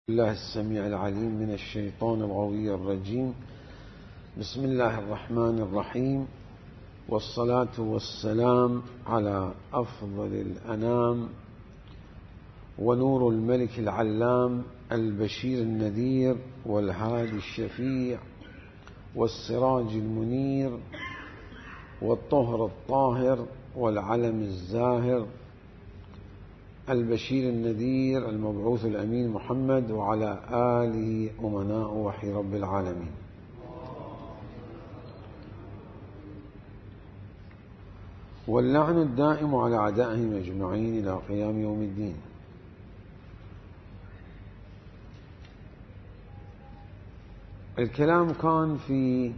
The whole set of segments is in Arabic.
الله السميع العليم من الشيطان الغوي الرجيم. بسم الله الرحمن الرحيم، والصلاة والسلام على أفضل الأنام ونور الملك العلام البشير النذير والهادي الشفيع والسراج المنير والطهر الطاهر والعلم الزاهر البشير النذير المبعوث الأمين محمد وعلى آله أمناء وحي رب العالمين. واللعن الدائم على أعدائهم أجمعين إلى قيام يوم الدين. الكلام كان في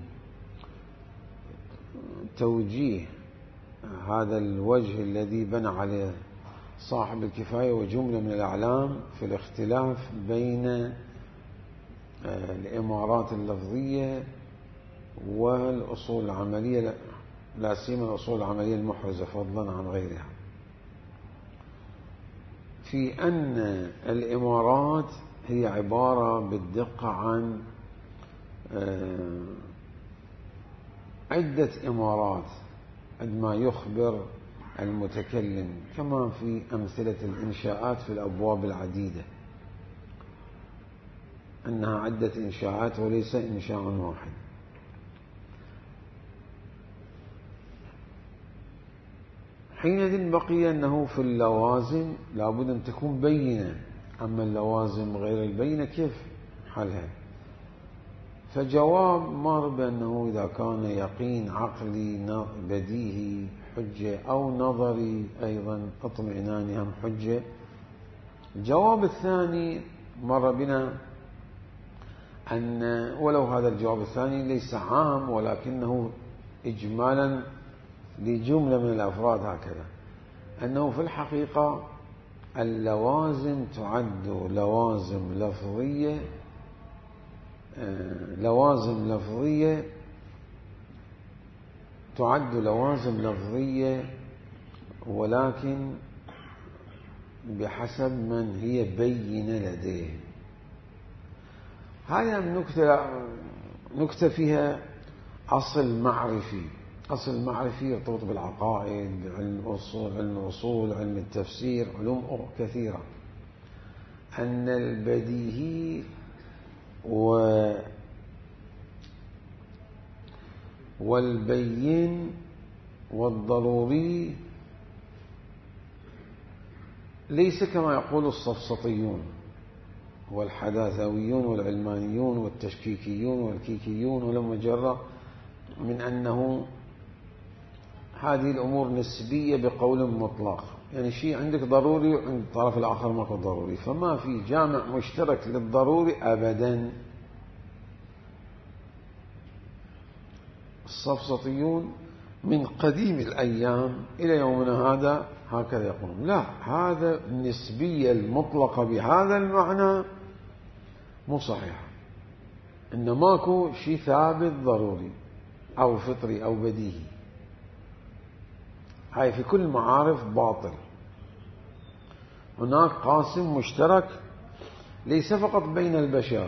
توجيه هذا الوجه الذي بنى عليه صاحب الكفاية وجملة من الأعلام في الاختلاف بين الإمارات اللفظية والأصول العملية، لا سيما الأصول العملية المحرزة فضلا عن غيرها، في أن الإمارات هي عبارة بالدقة عن عدة إمارات عندما يخبر المتكلم، كما في أمثلة الإنشاءات في الأبواب العديدة، أنها عدة إنشاءات وليس إنشاء واحد. حينئذ بقي أنه في اللوازم لابد أن تكون بينة، أما اللوازم غير البينة كيف حلها؟ فجواب مر بأنه إذا كان يقين عقلي بديهي حجة أو نظري أيضا اطمئناني هم حجة. الجواب الثاني مر بنا أن ولو هذا الجواب الثاني ليس عام ولكنه إجمالا لجملة من الأفراد هكذا، أنه في الحقيقة اللوازم تعد لوازم لفظية تعد لوازم لفظية، ولكن بحسب من هي بينة لديه. هذا نكتة فيها أصل معرفي يرتبط بالعقائد، علم الأصول، علم التفسير، علوم كثيرة، أن البديهي والبين والضروري ليس كما يقول السفسطيون والحداثويون والعلمانيون والتشكيكيون والكيكيون ولما جرى من أنه هذه الأمور نسبية بقول مطلق، يعني شيء عندك ضروري وعند الطرف الآخر ماكو ضروري، فما في جامع مشترك للضروري أبدا. السفسطيون من قديم الأيام إلى يومنا هذا هكذا يقولون، لا، هذا النسبية المطلقة بهذا المعنى مو صحيحة، إن ماكو شيء ثابت ضروري أو فطري أو بديهي، هاي في كل المعارف باطل. هناك قاسم مشترك ليس فقط بين البشر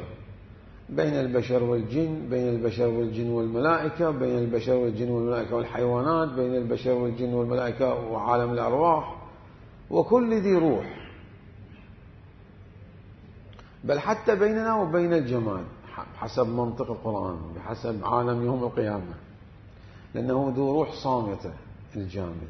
والجن، بين البشر والجن والملائكة، بين البشر والجن والملائكة والحيوانات، بين البشر والجن والملائكة وعالم الأرواح وكل ذي روح، بل حتى بيننا وبين الجماد حسب منطق القرآن، بحسب عالم يوم القيامة، لأنه ذو روح صامتة الجامد.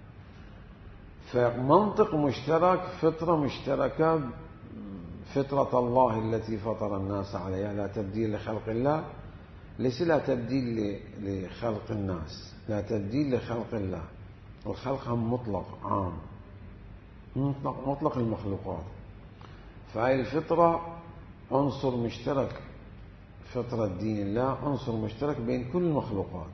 فمنطق مشترك، فطرة مشتركة، فطرة الله التي فطر الناس عليها، لا تبديل لخلق الله، ليس لا تبديل لخلق الناس، لا تبديل لخلق الله، والخلق هم مطلق عام، مطلق المخلوقات. فهي الفطرة عنصر مشترك، فطرة دين الله عنصر مشترك بين كل المخلوقات.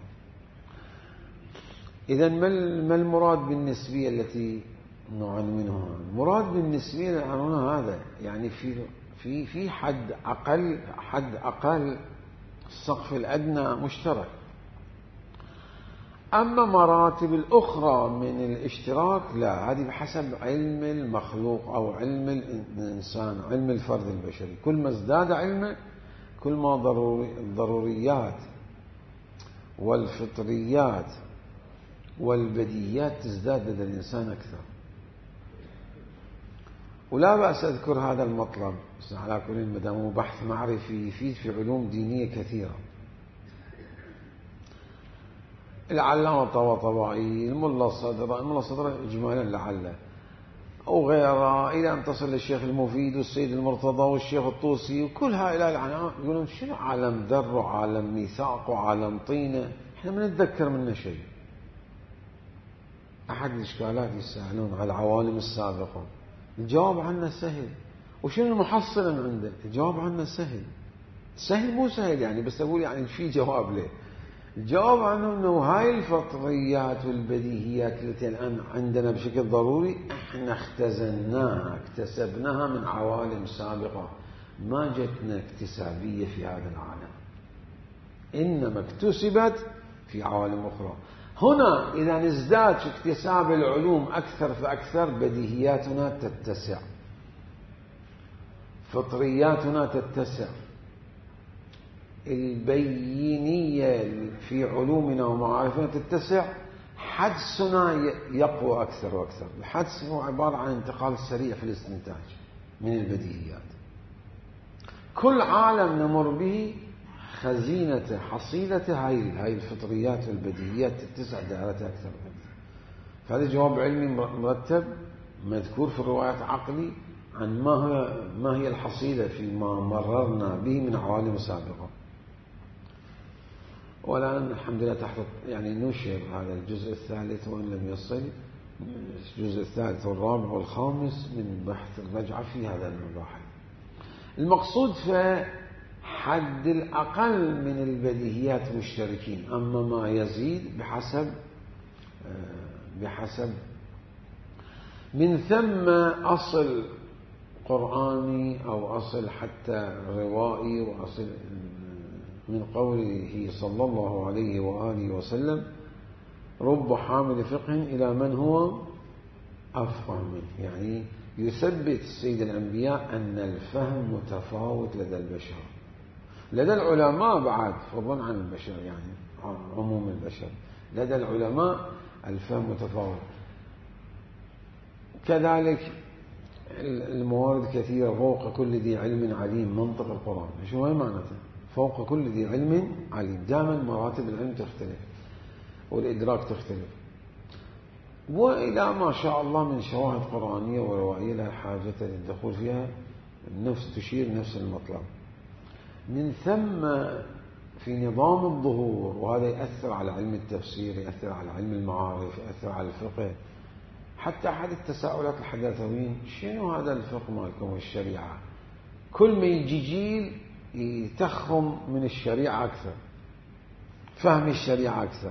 إذن ما المراد بالنسبية التي نعلم منها؟ المراد بالنسبية التي نعنونها هذا، يعني في حد أقل السقف الأدنى مشترك. أما مراتب الأخرى من الاشتراك لا، هذه بحسب علم المخلوق أو علم الإنسان، علم الفرد البشري. كل ما ازداد علمه كل ما الضروريات والفطريات والبديهيات تزداد لدى الإنسان أكثر. ولا بأس أذكر هذا المطلب على كل مدام بحث معرفي يفيد في علوم دينية كثيرة. العلامة الطباطبائي، الملا الصدر إجمالا لعله وغيره، إلى أن تصل للشيخ المفيد والسيد المرتضى والشيخ الطوسي، وكل هؤلاء العلماء يقولون شنو عالم در وعالم ميثاق وعالم طينة، احنا ما نتذكر منه شيء. أحد الإشكالات يسألون على العوالم السابقة، الجواب عنه سهل. وشنو المحصل عنده؟ الجواب عنه سهل. سهل مو سهل يعني، بس أقول يعني في جواب له. الجواب عنه أنه هاي الفطريات والبديهيات التي الآن عندنا بشكل ضروري احنا اختزناها اكتسبناها من عوالم سابقة، ما جتنا اكتسابية في هذا العالم، إنما اكتسبت في عوالم أخرى. هنا إذا نزداد في اكتساب العلوم أكثر فأكثر بديهياتنا تتسع، فطرياتنا تتسع، البينية في علومنا ومعارفنا تتسع، حدسنا يقوى أكثر وأكثر. الحدس هو عبارة عن انتقال سريع في الاستنتاج من البديهيات. كل عالم نمر به خزينة حصيلة هاي الفطريات والبديهيات تتسع دائرتها أكثر وأكثر. فهذا جواب علمي مرتب مذكور في الروايات عقلي عن ما هي الحصيلة فيما مررنا به من عوالم سابقة. والآن الحمد لله تحت يعني نشر هذا الجزء الثالث وإن لم يصل، الجزء الثالث والرابع والخامس من بحث الرجعة في هذا المباحث. المقصود في حد الأقل من البديهيات مشتركين، أما ما يزيد بحسب من ثم أصل قرآني أو أصل حتى روائي، وأصل من قوله صلى الله عليه وآله وسلم رب حامل فقه إلى من هو أفقه منه، يعني يثبت سيد الأنبياء أن الفهم متفاوت لدى البشر، لدى العلماء بعد فضلا عن البشر، يعني عموم البشر لدى العلماء الفهم متفاوت. كذلك الموارد كثيرة، فوق كل ذي علم عليم، منطق القرآن شو هي معناته؟ فوق كل ذي علم عليم، دائما مراتب العلم تختلف والإدراك تختلف، وإلى ما شاء الله من شواهد قرآنية وروائية لا حاجة للدخول فيها، تشير نفس المطلب. من ثم في نظام الظهور، وهذا يأثر على علم التفسير، يأثر على علم المعارف، يأثر على الفقه. حتى أحد التساؤلات الحداثويين، شنو هذا الفقه مالكم والشريعة؟ كل ما يجي جيل يتخم من الشريعة أكثر، فهم الشريعة أكثر.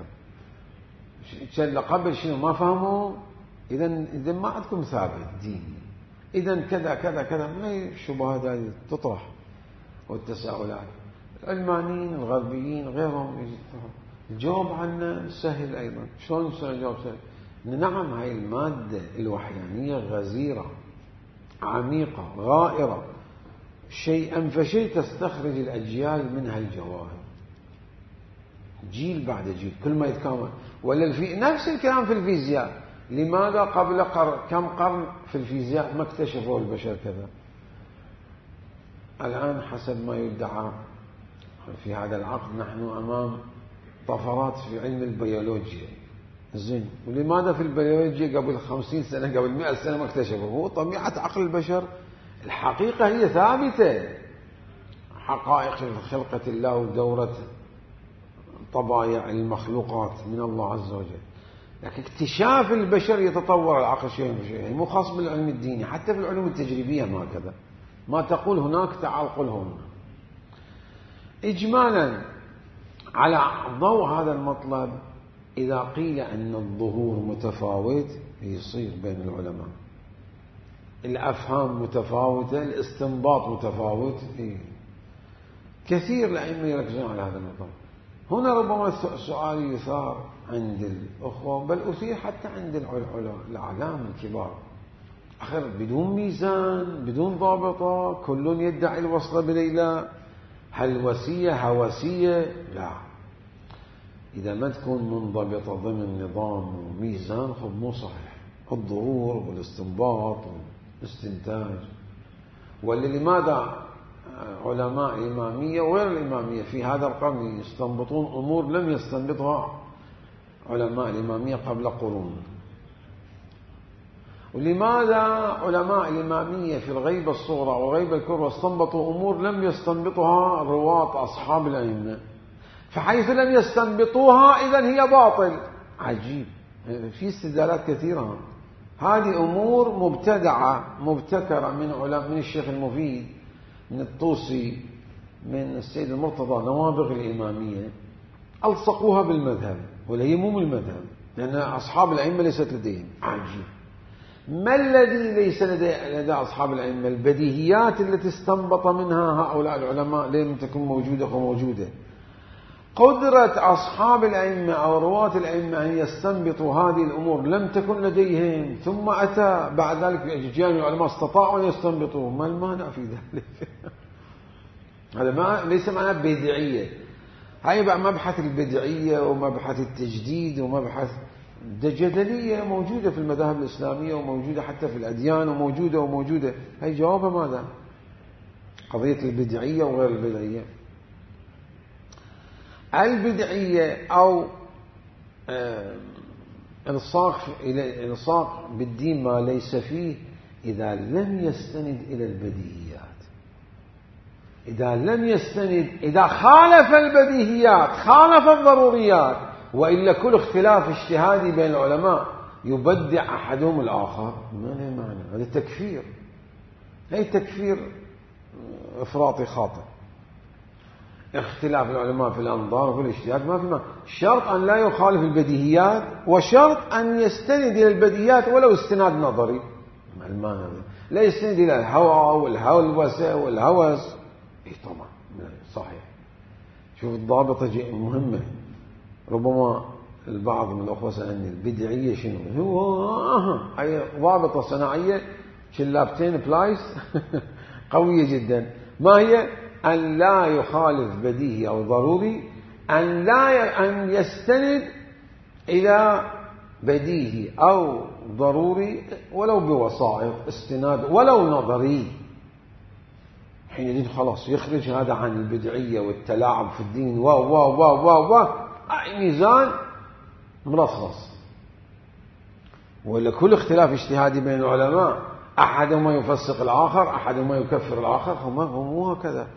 قبل شنو ما فهموا، إذا ما عندكم ثابت ديني، إذا كذا كذا كذا، ما الشبهات هذه تطرح والتساؤلات. العلمانيين الغربيين غيرهم الجواب عنه سهل أيضا. شلون الجواب سهل؟ نعم، هاي المادة الوحيانية غزيرة عميقة غائرة، شيئا فشيء تستخرج الأجيال منها الجواهر، جيل بعد جيل كل ما يتكامل. ولا نفس الكلام في الفيزياء، لماذا قبل كم قرن في الفيزياء ما اكتشفوا البشر كذا؟ الآن حسب ما يدعى في هذا العقد نحن أمام طفرات في علم البيولوجيا. زين، ولماذا في البيولوجيا قبل 50 سنة قبل 100 سنة ما اكتشفوا؟ هو طبيعة عقل البشر، الحقيقة هي ثابتة، حقائق خلقة الله ودورة طبائع المخلوقات من الله عز وجل، لكن اكتشاف البشر يتطور العقل شيء بشيء، مو خاص بالعلم الديني، حتى في العلوم التجريبية ما كذا، ما تقول هناك تعال قل هنا. إجمالا على ضوء هذا المطلب، إذا قيل أن الظهور متفاوت يصير بين العلماء، الأفهام متفاوتة، الاستنباط متفاوت، كثير الأئمة يركزون على هذا المطلب. هنا ربما السؤال يثار عند الأخوة، بل أثير حتى عند الأعلام الكبار، آخر بدون ميزان بدون ضابطة كل يدعي الوصل بليلى، هلوسية هوسية، لا. إذا ما تكون منضبطة ضمن نظام وميزان خب مو صحيح. الظهور والاستنباط والاستنتاج. ولماذا علماء الإمامية وغير الإمامية في هذا القرن يستنبطون أمور لم يستنبطها علماء الإمامية قبل قرون؟ ولماذا علماء الإمامية في الغيبة الصغرى والغيبة الكبرى استنبطوا أمور لم يستنبطها رواة أصحاب الأئمة؟ فحيث لم يستنبطوها إذن هي باطل. عجيب، في استدلالات كثيرة. هذه أمور مبتدعة مبتكرة من الشيخ المفيد، من الطوسي، من السيد المرتضى، نوابغ الإمامية، ألصقوها بالمذهب، ولا هي مو من المذهب، لأن أصحاب الأئمة ليست لديهم. عجيب. ما الذي ليس لدى أصحاب الأئمة؟ البديهيات التي استنبط منها هؤلاء العلماء لم تكن موجودة وموجودة. قدرة أصحاب الأئمة أو رواة الأئمة أن يستنبطوا هذه الأمور لم تكن لديهم، ثم أتى بعد ذلك أجيال العلماء استطاعوا أن يستنبطوا. ما المانع في ذلك؟ هذا ليس معناه بدعية. هاي بقى مبحث البدعية ومبحث التجديد ومبحث جدلية موجودة في المذاهب الإسلامية وموجودة حتى في الأديان وموجودة. هاي جوابها ماذا؟ قضية البدعية وغير البدعية. البدعية أو الصاق بالدين ما ليس فيه إذا لم يستند إلى البديهيات، إذا خالف البديهيات، خالف الضروريات. وإلا كل اختلاف اجتهادي بين العلماء يبدع أحدهم الآخر، ما له معنى. هذا تكفير، هي تكفير إفراطي خاطئ. اختلاف العلماء في الأنظار وفي الاجتهاد ما في معنى. شرط أن لا يخالف البديهيات، وشرط أن يستند إلى البديهيات ولو استناد نظري. ما المعنى؟ لا يستند إلى الهوى والهلوسة والهوس. طبعا صحيح. شوف الضابطة مهمة. ربما البعض من الأخوة سألني البدعية شنو؟ هو هي ضابطة صناعية شلابتين بلايس قوية جدا. ما هي؟ أن لا يخالف بديهي أو ضروري، أن يستند إلى بديهي أو ضروري ولو بوسائط استناد ولو نظري. حينئذ خلاص يخرج هذا عن البدعية والتلاعب في الدين ميزان مرصص. ولا كل اختلاف اجتهادي بين العلماء أحدهما يفسق الآخر، أحدهما يكفر الآخر، هم هكذا.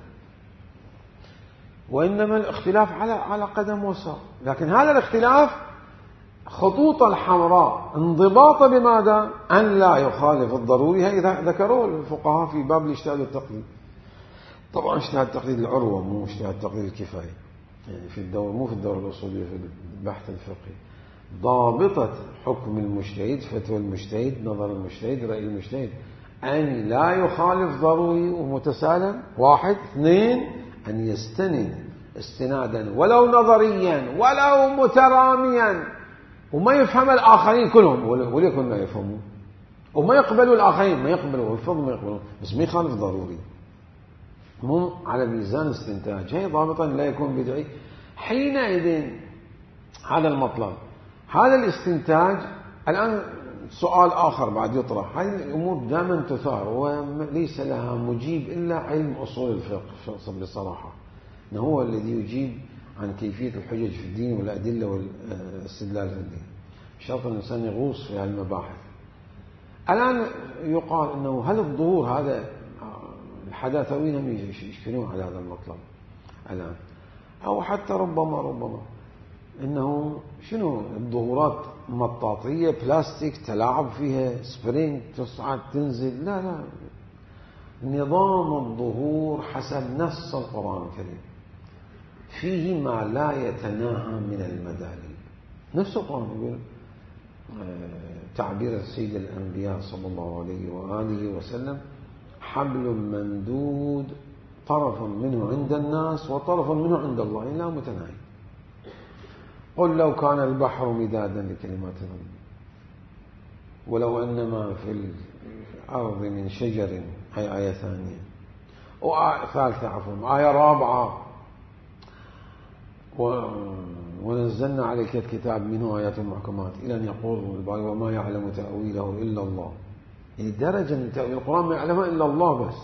وإنما الاختلاف على قدم وساق. لكن هذا الاختلاف خطوط الحمراء انضباط بماذا؟ أن لا يخالف الضروري. هذا ذكروه الفقهاء في باب الاجتهاد والتقليد. طبعا اجتهاد التقليد العروة، مو اجتهاد التقليد الكفاية، يعني في الدور، مو في الدور الأصولي، في البحث الفقهي. ضابطة حكم المجتهد، فتوى المجتهد، نظر المجتهد، رأي المجتهد، أن لا يخالف ضروري ومتسالم. 1. 2. أن يستند استنادا ولو نظريا ولو متراميا، وما يفهم الآخرين كلهم وليكن ما يفهمون، وما يقبلوا الآخرين، ما يقبلوا الفضل، ما يقبلوا، بس ما يخالف ضروري، مو على ميزان استنتاج. هي ضابطا لا يكون بدعي. حينئذ هذا المطلب، هذا الاستنتاج. الآن سؤال آخر بعد يطرح. هذه الأمور دائما تثار وليس لها مجيب إلا علم أصول الفقه بصراحة، إنه هو الذي يجيب عن كيفية الحجج في الدين والأدلة والاستدلال في الدين. شرط الإنسان يغوص في هالمباحث. الآن يقال إنه هل الظهور هذا الحداثوين هم يشكلون على هذا المطلب الآن، أو حتى ربما إنه شنو الظهورات مطاطية بلاستيك تلاعب فيها سبرينج تصعد تنزل. لا، نظام الظهور حسب نص القرآن الكريم فيه ما لا يتناهى من المداليل. نفس القرآن يقول تعبير سيد الأنبياء صلى الله عليه وآله وسلم: حبل ممدود طرف منه عند الناس وطرف منه عند الله، لا متناهي. قل لو كان البحر مدادا لكلمات ربي ولو أن ما في الأرض من شجر، هي آية ثانية، ثالثة عفوا، آية رابعة، ونزلنا عليك الكتاب منه آيات محكمات، إلى أن يقول الباري وما يعلم تأويله إلا الله. يعني درجة من تأويل القرآن ما يعلمها إلا الله بس،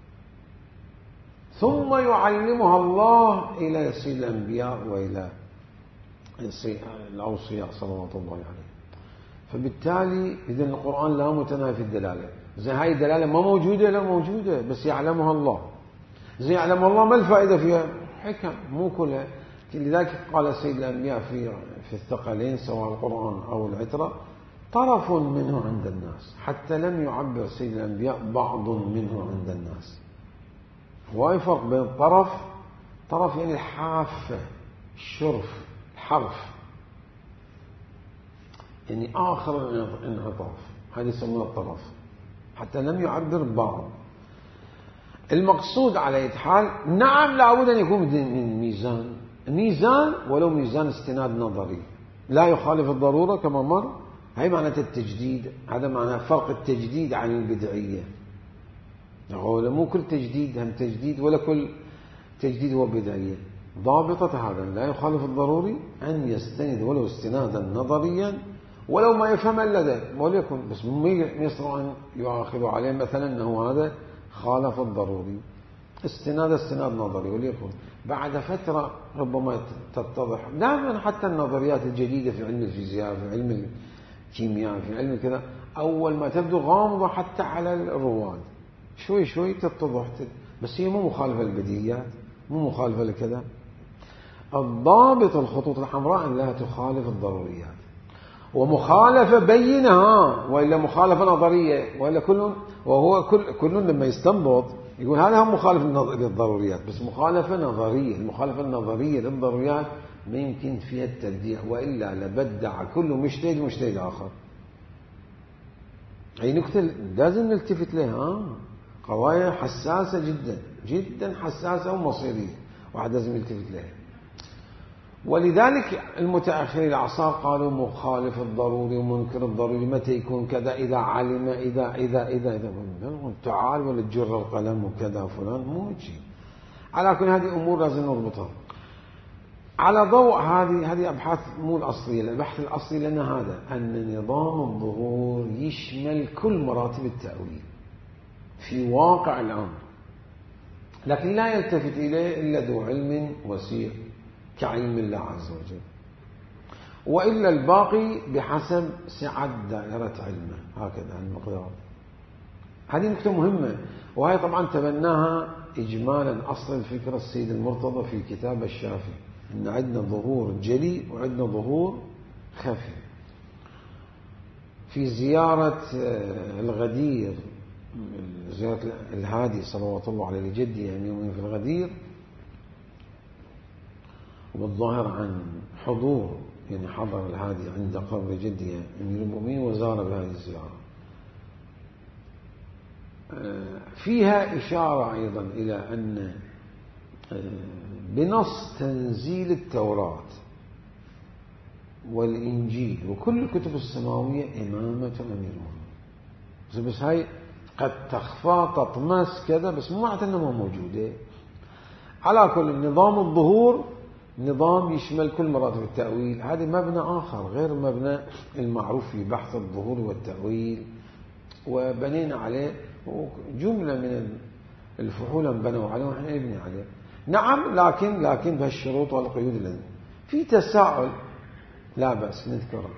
ثم يعلمها الله إلى سيد الأنبياء وإلى الأوصياء صلوات الله عليه. فبالتالي إذن القرآن لا متنافي الدلالة. زي هاي الدلالة ما موجودة، لا موجودة، بس يعلمها الله. زي يعلم الله ما الفائدة فيها؟ حكم مو كلها. لذلك قال سيد الأنبياء في الثقلين سواء القرآن أو العترة طرف منه عند الناس، حتى لم يعبر سيد الأنبياء بعض منه عند الناس. واي فرق بين طرف يعني الحافة، الشرف، الحرف، يعني آخر انعطاف، هذا يسمونه الطرف، حتى لم يعبر بعض. المقصود على أي حال نعم لابد أن يكون من ميزان ولو ميزان استناد نظري لا يخالف الضرورة كما مر. هي معنى التجديد، هذا معنى فرق التجديد عن البدعية. نقول مو كل تجديد هم تجديد ولا كل تجديد هو بدعية. ضابطة هذا لا يخالف الضروري أن يستند ولو استنادا نظريا ولو ما يفهم إلا ذلك وليكن، بس ما يصير أن يؤاخذ عليه مثلا أنه هذا خالف الضروري. استناد نظري، وليكن بعد فترة ربما تتضح. دائما حتى النظريات الجديدة في علم الفيزياء، في علم الكيمياء، في علم كذا، أول ما تبدو غامضة حتى على الرواد شوي شوي تتضح، بس هي مو مخالفة للبديهيات، مو مخالفة لكذا. الضابط الخطوط الحمراء أن لا تخالف الضروريات، ومخالفة بينها وإلا مخالفة نظرية وإلا كل لما يستنبط يقول هذا هم مخالف للضروريات، بس مخالفة نظرية. المخالفة النظرية للضروريات ما يمكن فيها التبديع، وإلا لبدع كل مجتهد آخر. أي نكتة لازم نلتفت لها، قضايا حساسة جدا جدا، حساسة ومصيرية، واحد لازم يلتفت لها. ولذلك المتأخرين الأعصار قالوا مخالف الضروري ومنكر الضروري متى يكون كذا، إذا علم إذا تعال ولا تجر القلم وكذا فلان، مو شيء. على كل هذه أمور لازم نربطها على ضوء هذه أبحاث مو الأصلية. البحث الأصلي لنا هذا أن نظام الظهور يشمل كل مراتب التأويل في واقع الأمر، لكن لا يلتفت إليه إلا ذو علم وسيع كعلم الله عز وجل، وإلا الباقي بحسب سعة دائرة علمه، هكذا المقدار. هذه نقطة مهمة، وهي طبعا تبناها إجمالا أصل الفكرة السيد المرتضى في كتاب الشافي، إن عندنا ظهور جلي وعندنا ظهور خفي. في زيارة الغدير، زيارة الهادي صلوات الله عليه لجدي يعني يومين في الغدير، والظاهر عن حضور يعني حضر الهادي عند قبر جدي أمير المؤمنين وزار بهذه الزيارة. فيها إشارة أيضا إلى أن بنص تنزيل التوراة والإنجيل وكل الكتب السماوية إمامة أمير المؤمنين. بس هاي قد تخفى تطمس كذا، بس مو معناته أنها موجودة. على كل نظام الظهور نظام يشمل كل مراتب التأويل، هذا مبنى آخر غير مبنى المعروف في بحث الظهور والتأويل، وبنينا عليه جملة من الفحول بنوا عليه ونحن نبني عليه. نعم، لكن بهالشروط والقيود الذي في تساؤل لا بأس نذكره،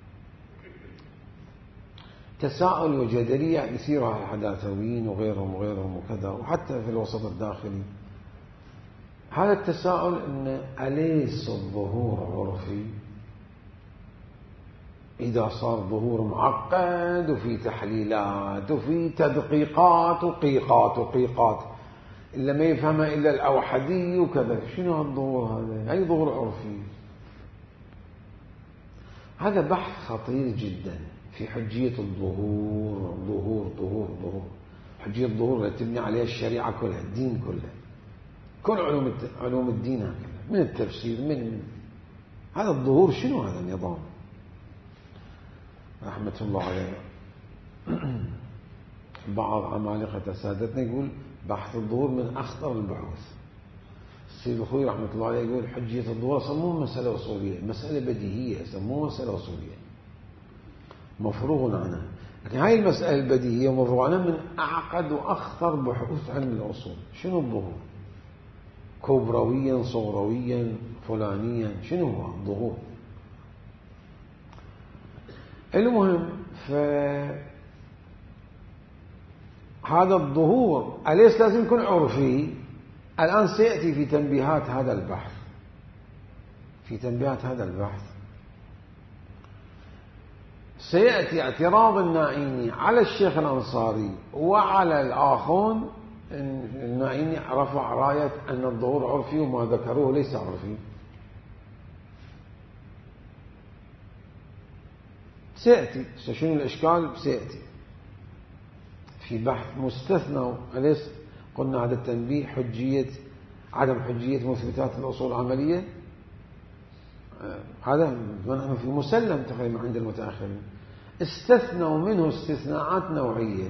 تساؤل وجدلية يثيرها الحداثويين وغيرهم وكذا، وحتى في الوسط الداخلي. هذا التساؤل أن أليس الظهور عرفي؟ إذا صار ظهور معقد وفي تحليلات وفي تدقيقات وقيقات إلا ما يفهمها إلا الأوحدي وكذا، شنو الظهور هذا؟ أي ظهور عرفي؟ هذا بحث خطير جدا في حجية الظهور. ظهور حجية الظهور التي تبني عليها الشريعة كلها، الدين كله، كل علوم الدين هكذا، من التفسير من هذا الظهور شنو هذا النظام؟ رحمة الله عليه. بعض عمالقة سادتنا يقول بحث الظهور من أخطر البحوث. السيد الخوي رحمة الله عليه يقول حجية الظهور سموه مسألة أصولية، مسألة بديهية، سموه مسألة أصولية مفروغ عنها. لكن هاي المسألة البديهية ومفروغ عنها من أعقد وأخطر بحوث علم الأصول. شنو الظهور؟ كبرويا صغرويا فلانيا، شنو هو الظهور؟ المهم هذا الظهور أليس لازم يكون عرفي؟ الآن سيأتي في تنبيهات هذا البحث، في تنبيهات هذا البحث سيأتي اعتراض النائيني على الشيخ الأنصاري وعلى الآخون. النائيني رفع راية أن الظهور عرفي وما ذكروه ليس عرفي. سيأتي شنو الإشكال؟ سيأتي في بحث مستثنى. أليس قلنا هذا التنبيه حجية عدم حجية مثبتات الأصول العملية، هذا نحن في مسلم تقريبا عند المتأخرين. استثنوا منه استثناءات نوعية،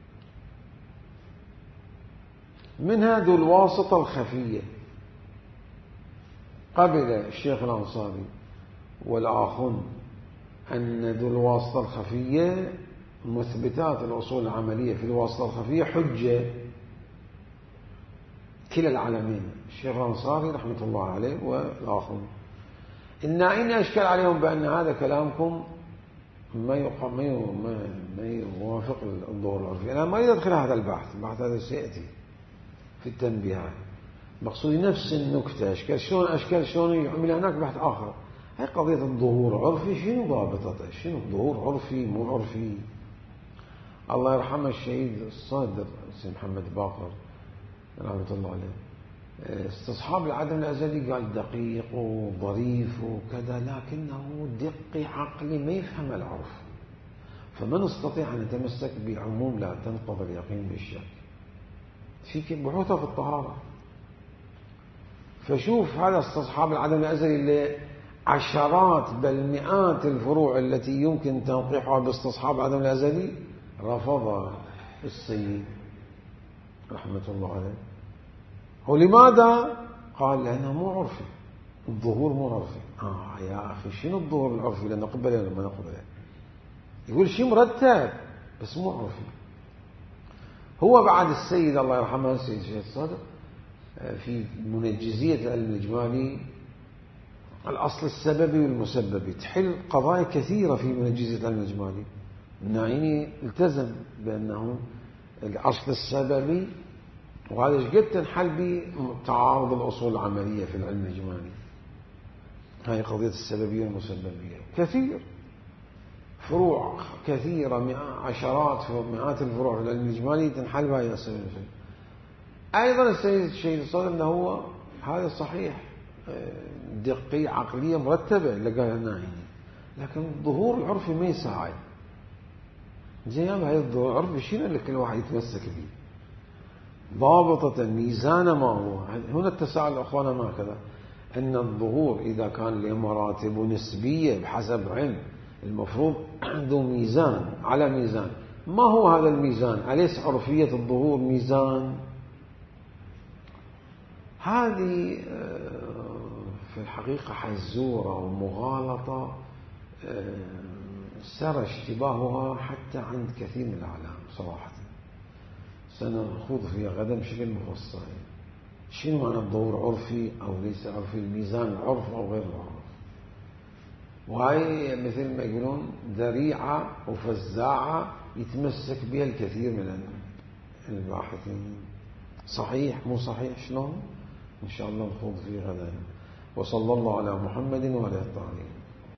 منها ذو الواسطة الخفية. قبل الشيخ الأنصاري والآخون أن ذو الواسطة الخفية مثبتات الأصول العملية في الواسطة الخفية حجة كلا العالمين، الشيخ الأنصاري رحمة الله عليه والآخون. النائيني أشكل عليهم بأن هذا كلامكم ما يوافق الظهور العرفي. أنا ما أريد أدخل هذا البحث هذا سيأتي في التنبيهات. مقصودي نفس النكتة أشكال شلون يعمل هناك بحث آخر. هي قضية الظهور عرفي شنو ضابطته؟ شنو الظهور عرفي مو عرفي؟ الله يرحمه الشهيد الصادر سيد محمد باقر رحمة الله عليه استصحاب العدم الأزلي قال دقيق وظريف وكذا، لكنه دقي عقلي ما يفهم العرف، فمن استطيع أن يتمسك بعموم لا تنقض اليقين بالشك. في بحوثه في الطهارة. فشوف هذا استصحاب العدم الأزلي اللي عشرات بل مئات الفروع التي يمكن تنقيحها باستصحاب العدم الأزلي رفض السيد رحمة الله عليه. ولماذا؟ قال لأنه مو عرفي، الظهور مو عرفي. يا أخي شنو الظهور العرفي؟ لأن نقبله ولا ما نقبله؟ يقول شيء مرتب بس مو عرفي. هو بعد السيد الله يرحمه السيد الشيخ الصادق في منجزية العلم الإجمالي الأصل السببي والمسببي تحل قضايا كثيرة في منجزية العلم الإجمالي. النائيني التزم بأنه الأصل السببي، وهذا ايش قد تنحل بتعارض الأصول العملية في العلم الإجمالي. هاي قضية السببية والمسببية كثير، فروع كثيرة، عشرات مئات الفروع في العلم الإجمالي تنحل بهاي السبب. أيضا الشيء الصادق أنه هو هذا صحيح دقي عقلية مرتبة اللي قالها النائيني، لكن الظهور العرفي ما يساعد. زي ما هي الظهور العرفي شنو اللي كل واحد يتمسك به ضابطة ميزان ما هو. هنا التساؤل أخوانا ما كذا أن الظهور إذا كان له مراتب نسبية بحسب علم المفروض عنده ميزان على ميزان. ما هو هذا الميزان؟ أليس عرفية الظهور ميزان؟ هذه في الحقيقة حزورة ومغالطة سرى اشتباهها حتى عند كثير من الأعلام صراحة. سنخوض فيها غدا بشكل مفصل. شنو معنى الظهور عرفي أو ليس عرفي؟ الميزان العرف أو غير العرف. وهي مثل ما يقولون ذريعة وفزاعة يتمسك بها الكثير من الباحثين. صحيح مو صحيح شلون؟ إن شاء الله نخوض فيه غدا. وصلى الله على محمد وعلى آله الطاهرين.